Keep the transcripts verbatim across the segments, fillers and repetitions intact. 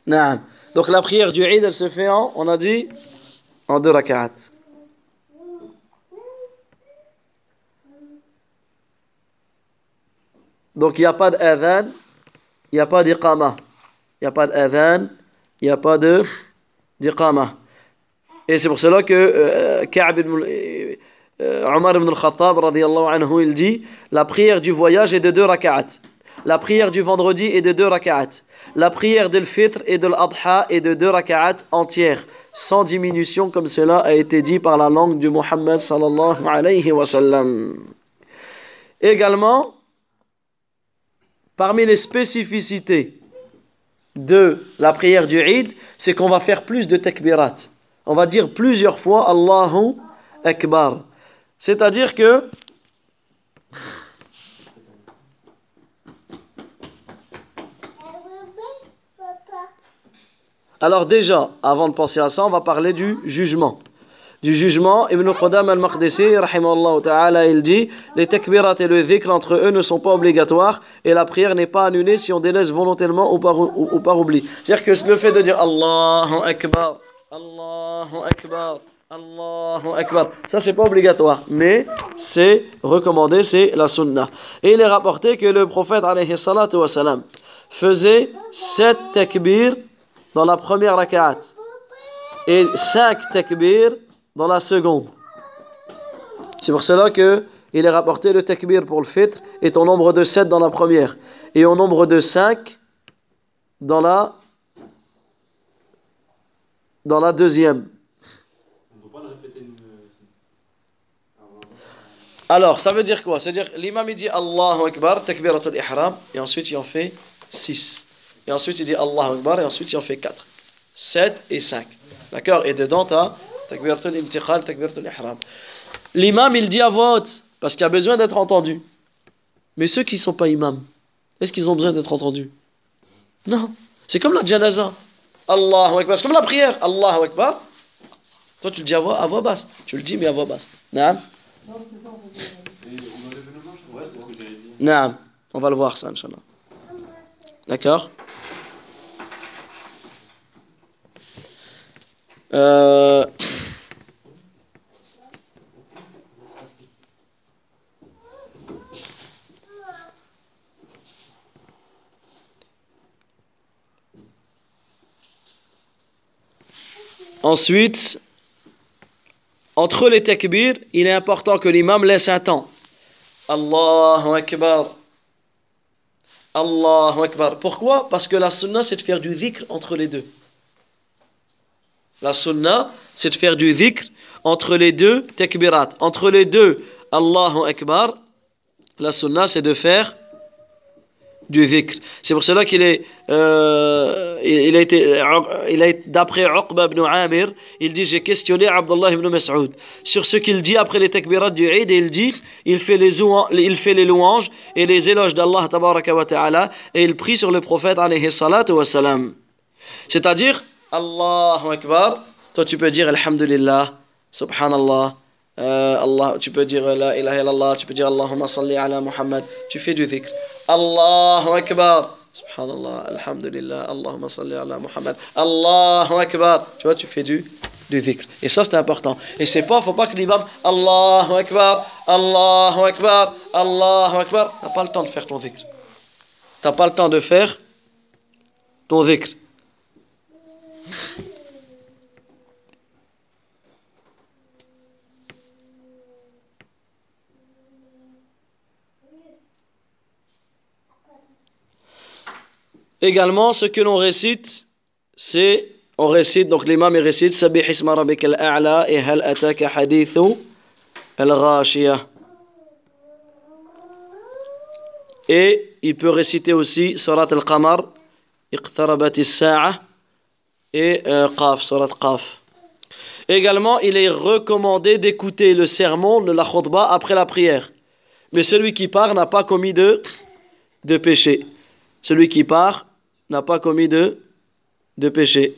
Naam. Donc la prière du Eid, elle se fait en, on a dit, en deux rak'at. Donc il n'y a pas d'adhan, il n'y a pas d'iqama. Il n'y a pas d'adhan, il n'y a pas de d'iqama. Et c'est pour cela que euh, Ka'b ibn, euh, Omar ibn al-Khattab, radiyallahu anhu, il dit, la prière du voyage est de deux rak'at. La prière du vendredi est de deux rak'at. La prière de l'Fitr et de l'Adha est de deux rak'at entières, sans diminution, comme cela a été dit par la langue du Muhammad sallallahu alayhi wa sallam. Également, parmi les spécificités de la prière du Eid, c'est qu'on va faire plus de takbirat. On va dire plusieurs fois Allahu Akbar. C'est-à-dire que alors déjà, avant de penser à ça, on va parler du jugement. Du jugement, Ibn Qudam al-Maqdisi, rahimahullah ta'ala, il dit, les takbirat et le dhikr entre eux ne sont pas obligatoires et la prière n'est pas annulée si on délaisse volontairement ou par, ou, ou par oubli. C'est-à-dire que le fait de dire Allahu Akbar, Allahu Akbar, Allahu Akbar, ça c'est pas obligatoire, mais c'est recommandé, c'est la sunnah. Et il est rapporté que le prophète, alayhi salatu wa salam, faisait sept takbir dans la première rak'at et cinq takbir dans la seconde. C'est pour cela que il est rapporté le takbir pour le fitr est au nombre de sept dans la première et au nombre de cinq dans la dans la deuxième. Alors, ça veut dire quoi? C'est-à-dire l'imam il dit Allahu Akbar, takbiratul ihram et ensuite il en fait six. Et ensuite il dit Allahu Akbar et ensuite il en fait quatre. sept et cinq. D'accord? Et dedans tu as takbiratul intiqal, takbiratul ihram. L'imam il dit à voix haute parce qu'il a besoin d'être entendu. Mais ceux qui ne sont pas imams, est-ce qu'ils ont besoin d'être entendus? Non. C'est comme la janaza. Allahu Akbar. C'est comme la prière. Allahu Akbar. Toi tu le dis à voix, à voix basse. Tu le dis mais à voix basse. Naam. Naam. On va le voir ça, Inch'Allah. D'accord? Euh... Ensuite, entre les takbir, il est important que l'imam laisse un temps. Allahu Akbar. Allahu Akbar. Pourquoi? Parce que la sunna, c'est de faire du dhikr entre les deux. La sunna, c'est de faire du dhikr entre les deux takbirat. Entre les deux Allahu Akbar, la sunna, c'est de faire du dhikr. C'est pour cela qu'il est, euh, il a été, il a été d'après Uqba ibn Amir, il dit, j'ai questionné Abdullah ibn Mas'ud sur ce qu'il dit après les takbirat du Eid, et il dit, il fait les, il fait les louanges et les éloges d'Allah tabaraka wa ta'ala, et il prie sur le prophète alayhi salatu wa salam. C'est-à-dire, Allahu Akbar, toi tu peux dire Alhamdulillah, Subhanallah, euh, Allah, tu peux dire La ilaha illallah, tu peux dire Allahumma salli ala Muhammad, tu fais du dhikr. Allahu Akbar, Subhanallah, Alhamdulillah, Allahumma salli ala Muhammad, Allahu Akbar, tu vois, tu fais du, du dhikr. Et ça c'est important. Et c'est pas, faut pas que l'imam Allahu Akbar, Allahu Akbar, Allahu Akbar, t'as pas le temps de faire ton dhikr. T'as pas le temps de faire ton dhikr. Également, ce que l'on récite, c'est, on récite, donc l'imam il récite Sabih isma rabbika al-a'la et hal ataka hadithu al-ghashiyah. Et il peut réciter aussi Surat al-Qamar, Iqtarabat as-sa'a et euh, Qaf, Surat Qaf. Également, il est recommandé d'écouter le sermon de la khutbah après la prière. Mais celui qui part n'a pas commis de, de péché. Celui qui part n'a pas commis de, de péché.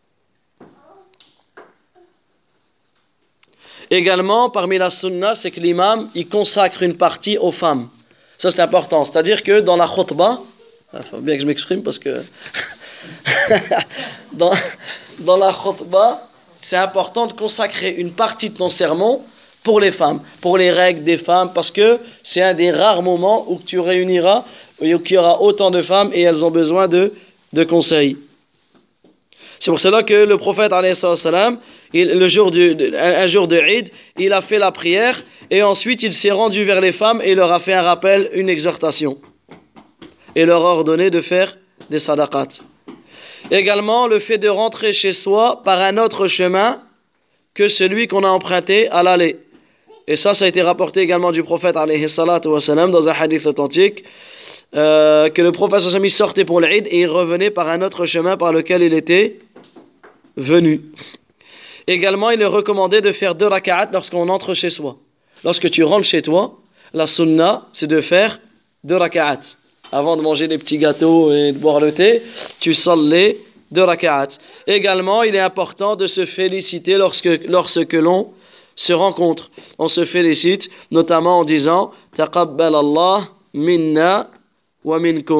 Également, parmi la sunna, c'est que l'imam, il consacre une partie aux femmes. Ça, c'est important. C'est-à-dire que dans la khutbah, il faut bien que je m'exprime parce que dans, dans la khutbah, c'est important de consacrer une partie de ton sermon pour les femmes, pour les règles des femmes, parce que c'est un des rares moments où tu réuniras, où il y aura autant de femmes et elles ont besoin de, de conseils. C'est pour cela que le prophète, alayhi salam, il, le jour du, un, un jour de Eid, il a fait la prière et ensuite il s'est rendu vers les femmes et leur a fait un rappel, une exhortation. Et leur a ordonné de faire des sadaqat. Également, le fait de rentrer chez soi par un autre chemin que celui qu'on a emprunté à l'aller. Et ça, ça a été rapporté également du prophète, alayhi salatu wa salam, dans un hadith authentique, euh, que le prophète sallallahu alayhi wa sallam sortait pour l'Eid et il revenait par un autre chemin par lequel il était venu. Également, il est recommandé de faire deux raka'at lorsqu'on entre chez soi. Lorsque tu rentres chez toi, la sunna, c'est de faire deux raka'at. Avant de manger les petits gâteaux et de boire le thé, tu salles deux raka'at. Également, il est important de se féliciter lorsque, lorsque l'on se rencontre. On se félicite, notamment en disant « Taqabbal Allah minna wa minkum ».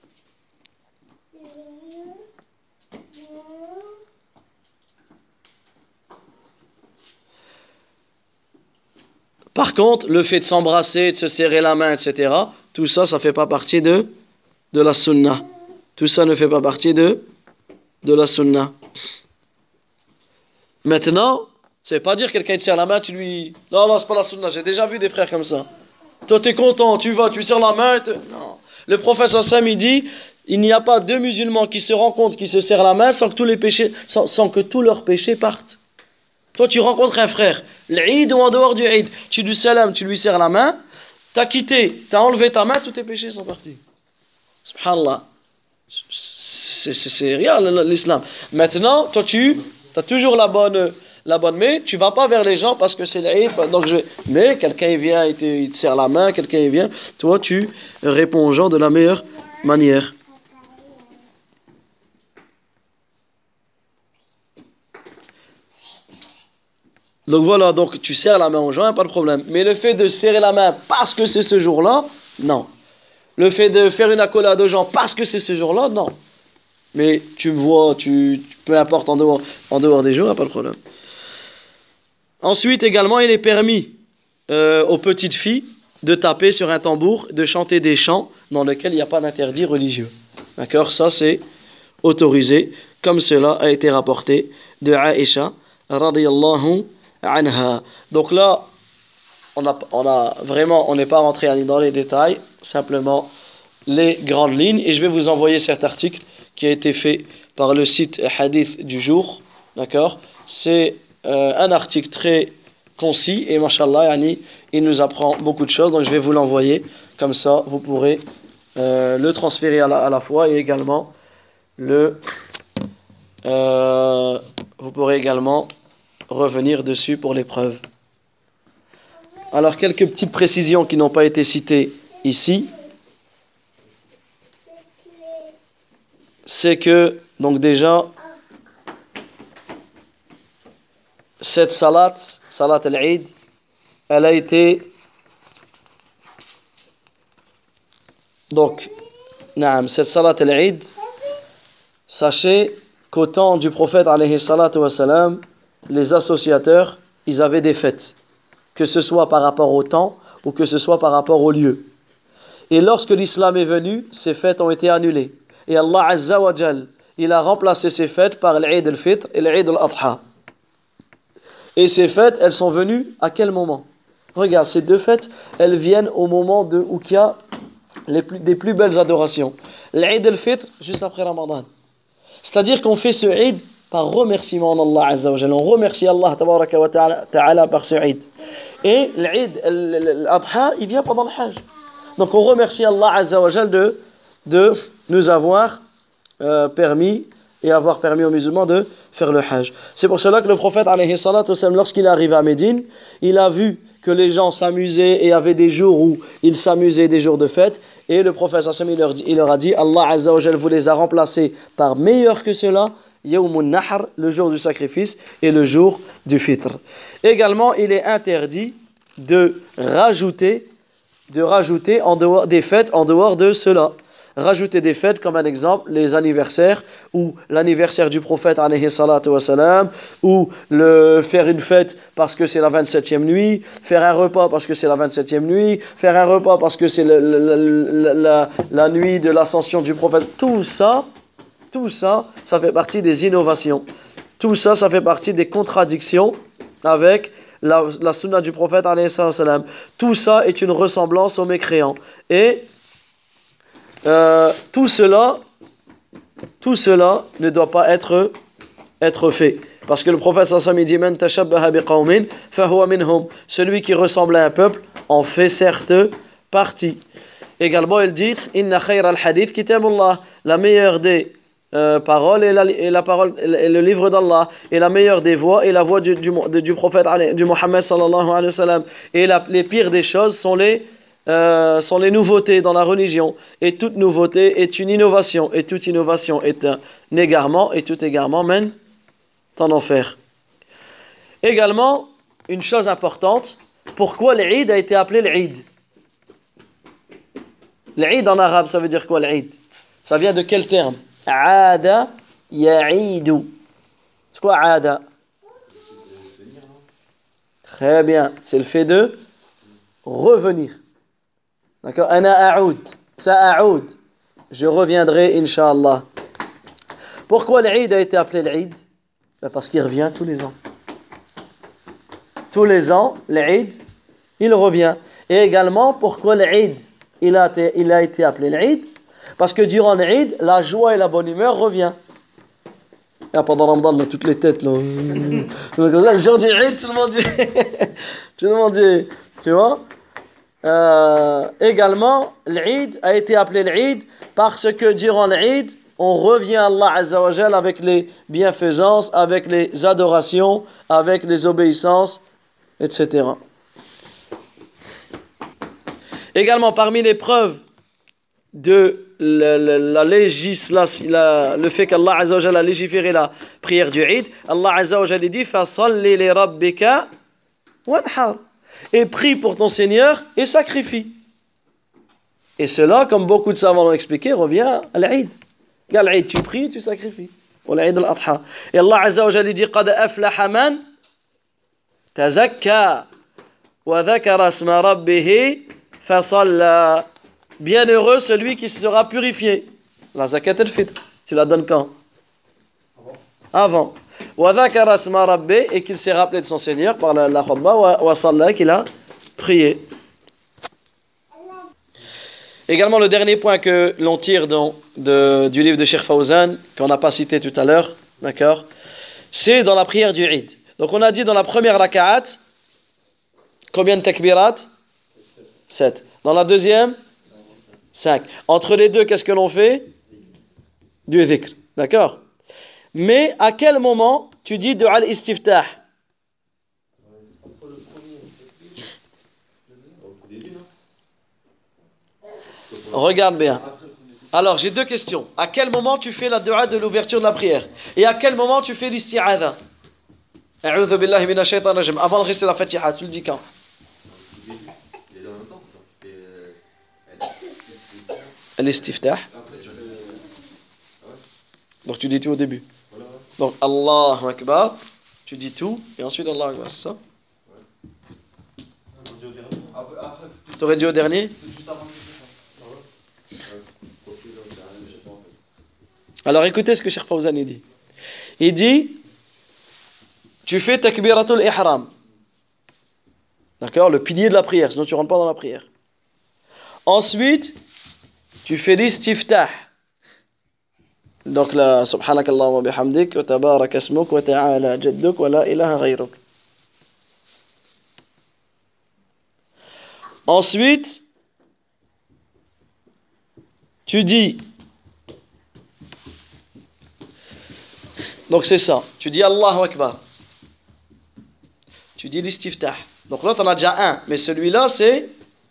Par contre, le fait de s'embrasser, de se serrer la main, et cetera, tout ça, ça ne fait pas partie de, de la sunna. Tout ça ne fait pas partie de, de la sunna. Maintenant, c'est pas dire quelqu'un te serre la main, tu lui... Non, non, c'est pas la sunna, j'ai déjà vu des frères comme ça. Toi, tu es content, tu vas, tu serres la main... Te... Non. Le prophète Sam, il dit, il n'y a pas deux musulmans qui se rencontrent, qui se serrent la main sans que tous les péchés, sans, sans que tous leurs péchés partent. Toi, tu rencontres un frère, l'Eid ou en dehors du Eid, tu lui salam, tu lui serres la main, t'as quitté, t'as enlevé ta main, tous tes péchés sont partis. Subhanallah. C'est, c'est, c'est rien l'islam. Maintenant, toi, tu as toujours la bonne, la bonne main, tu vas pas vers les gens parce que c'est l'Eid, donc je... mais quelqu'un il vient, il te, il te serre la main, quelqu'un il vient, toi, tu réponds aux gens de la meilleure manière. Donc voilà, donc tu serres la main aux gens, pas de problème. Mais le fait de serrer la main parce que c'est ce jour-là, non. Le fait de faire une accolade aux gens parce que c'est ce jour-là, non. Mais tu me vois, tu, peu importe en dehors, en dehors des jours, pas de problème. Ensuite, également, il est permis euh, aux petites filles de taper sur un tambour, de chanter des chants dans lesquels il n'y a pas d'interdit religieux. D'accord ? Ça, c'est autorisé, comme cela a été rapporté de Aïcha, radiyallahu anha. Donc là, on a, on a vraiment, on n'est pas rentré dans les détails, simplement les grandes lignes. Et je vais vous envoyer cet article qui a été fait par le site Hadith du jour. D'accord ? C'est euh, un article très concis et mashallah, yani, il nous apprend beaucoup de choses. Donc je vais vous l'envoyer. Comme ça, vous pourrez euh, le transférer à la, à la fois et également le... Euh, vous pourrez également revenir dessus pour l'épreuve. Alors, quelques petites précisions qui n'ont pas été citées ici. C'est que, donc déjà, cette salat, salat al-Eid, elle a été, donc, naam, cette salat al-Eid, sachez qu'au temps du prophète, alayhi salatu wa salam, les associateurs, ils avaient des fêtes, que ce soit par rapport au temps ou que ce soit par rapport au lieu. Et lorsque l'islam est venu, ces fêtes ont été annulées. Et Allah Azza wa Jal, il a remplacé ces fêtes par l'Eid al-Fitr et l'Eid al-Adha. Et ces fêtes, elles sont venues à quel moment ? Regarde, ces deux fêtes, elles viennent au moment de, où il y a les plus, des plus belles adorations. L'Eid al-Fitr, juste après Ramadan. C'est-à-dire qu'on fait ce Eid par remerciement d'Allah Azza wa Jal. On remercie Allah tabaraka wa ta'ala par ce Eid. Et l'Eid al-Adha, il vient pendant le Hajj. Donc on remercie Allah Azza wa Jal de, de nous avoir euh, permis et avoir permis aux musulmans de faire le Hajj. C'est pour cela que le prophète, alayhi salatu wa sallam, lorsqu'il est arrivé à Médine, il a vu que les gens s'amusaient et avaient des jours où ils s'amusaient, des jours de fête. Et le prophète, il leur, il leur a dit, Allah Azza wa Jal vous les a remplacés par meilleur que cela, Yawmun Nahr, le jour du sacrifice, et le jour du Fitr. Également, il est interdit de rajouter, de rajouter en dehors des fêtes en dehors de cela. rajouter des fêtes comme un exemple, les anniversaires, ou l'anniversaire du prophète alayhi salatu wa salam, ou le, faire une fête parce que c'est la vingt-septième nuit, faire un repas parce que c'est la vingt-septième nuit, faire un repas parce que c'est le, le, le, la, la nuit de l'ascension du prophète. Tout ça, tout ça, ça fait partie des innovations. Tout ça, ça fait partie des contradictions avec la, la sunna du prophète alayhi salam. Tout ça est une ressemblance aux mécréants. Et euh, tout cela, tout cela ne doit pas être, être fait. Parce que le prophète sallallahu alayhi wa sallam dit: Man tashabbaha biqawmin fahuwa minhum. Celui qui ressemble à un peuple en fait certes partie. Également, il dit: Inna khayra al-hadith kitabullah. La meilleure des Euh, parole et la, et la parole et le livre d'Allah, et la meilleure des voix et la voix du, du, du prophète du Mohammed sallallahu alayhi wa sallam. Et la, les pires des choses sont les, euh, sont les nouveautés dans la religion, et toute nouveauté est une innovation, et toute innovation est un égarement, et tout égarement mène en enfer. Également, une chose importante, pourquoi l'Eid a été appelé l'Eid? L'Eid en arabe, ça veut dire quoi l'Eid? Ça vient de quel terme? Aada ya'idu. C'est quoi aada? Très bien, c'est le fait de revenir. D'accord? Ana a'oud, sa'a'oud. Je reviendrai, Inch'Allah. Pourquoi l'Eid a été appelé l'Eid? Parce qu'il revient tous les ans. Tous les ans, l'Eid, il revient. Et également, pourquoi l'Eid, il a été, il a été appelé l'Eid? Parce que durant l'Eid, la joie et la bonne humeur revient. Et pendant Ramadan, on a toutes les têtes là. Le jour du Eid, tout le monde dit, tout le monde dit, tu vois. Euh, également, l'Eid a été appelé l'Eid parce que durant l'Eid, on revient à Allah Azza wa Jal avec les bienfaisances, avec les adorations, avec les obéissances, et cetera. Également, parmi les preuves de la, la, la législation, la, le fait qu'Allah Azza wa Jalla a légiféré la prière du Eid, Allah Azza wa Jalla dit: Fasalli li rabbika wanhar. Et prie pour ton Seigneur et sacrifie. Et cela, comme beaucoup de savants l'ont expliqué, revient à l'Eid. À l'Eid, tu pries, tu sacrifies. Au l'Eid al-Adha. Et Allah Azza wa Jalla dit: Qad aflaha man tazakka wa dhakara isma rabbih fasalla. Bienheureux celui qui sera purifié. La zakat al-fitr, tu la donnes quand? Avant. Wa dhakara isma rabbih, et qu'il s'est rappelé de son Seigneur par la, la khutbah, wa, wa salla, qu'il a prié. Également, le dernier point que l'on tire dans, de, du livre de Cheikh Fawzan, qu'on n'a pas cité tout à l'heure, d'accord, c'est dans la prière du Eid. Donc on a dit dans la première raka'at, combien de takbirat? Sept. Dans la deuxième, cinq. Entre les deux, qu'est-ce que l'on fait? Du dhikr. D'accord? Mais à quel moment tu dis du'a al-istiftah? Regarde bien. Alors, j'ai deux questions. À quel moment tu fais la du'a de l'ouverture de la prière? Et à quel moment tu fais l'isti'adha? A'udhu billahi minash shaitanir rajim. Avant de rester la Fatiha, tu le dis quand? L'istiftah. Donc tu dis tout au début. Donc Allahu Akbar, tu dis tout et ensuite Allahu Akbar, c'est ça? Tu aurais dit au dernier? Alors écoutez ce que Cheikh Fawzan dit. Il dit: tu fais takbiratul ihram. D'accord? Le pilier de la prière, sinon tu ne rentres pas dans la prière. Ensuite, tu fais l'istiftah. Donc là, subhanakallah wa bihamdik, wa tabarak asmuk, wa ta'ala jadduk, wa la ilaha ghayruk. Ensuite, tu dis, donc c'est ça, tu dis Allahu Akbar. Tu dis l'istiftah. Donc là, tu en as déjà un, mais celui-là, c'est...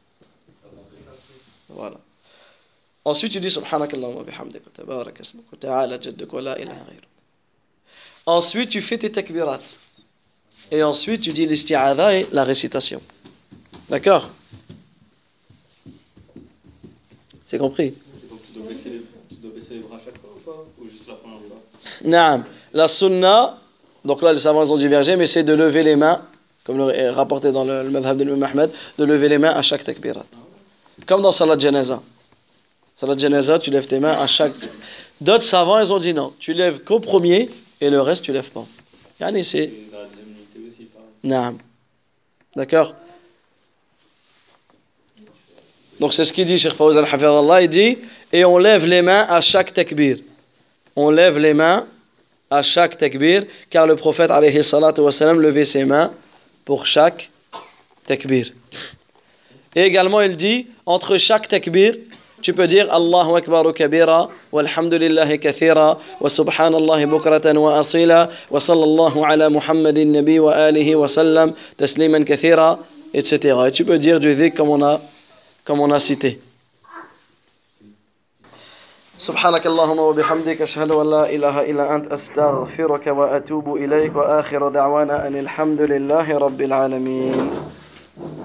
Voilà. Ensuite, tu dis subhanakallah wa bihamdik, wa tabarak asmuk, wa ta'ala jadduk, wa la ilaha ghayruk. Ensuite, tu fais tes takbirat. Et ensuite, tu dis l'isti'adha et la récitation. D'accord? C'est compris? baisser les, tu dois baisser les bras à chaque fois ou pas? Ou juste la première fois? Naam. La sunna, donc là les savants ont divergé, mais c'est de lever les mains, comme le rapporté dans le, le madhab de l'imam Ahmed, de lever les mains à chaque takbirat. Comme dans Salat Janaza. Salat Janaza, tu lèves tes mains à chaque... D'autres savants, ils ont dit non, tu lèves qu'au premier et le reste, tu lèves pas. Yani c'est... Et dans la deuxième unité aussi, pareil. Naam. D'accord? Donc c'est ce qu'il dit, Cheikh Fawzan Hafidhallah, il dit, et on lève les mains à chaque takbir. On lève les mains à chaque takbir, car le prophète alayhi salatu wa salam levait ses mains pour chaque takbir. Et également il dit, entre chaque takbir, tu peux dire Allahu Akbar kabira, walhamdulillahi kathira, wa subhanallahi bukratan wa asila, wa sallallahu ala Muhammadin nabi wa alihi wa sallam, tasliman kathira, et cetera. Et tu peux dire du dhikr comme on a, comme on a cité. سبحانك اللهم وبحمدك أشهد أن لا إله إلا أنت أستغفرك وأتوب إليك وآخر دعوانا أن الحمد لله رب العالمين.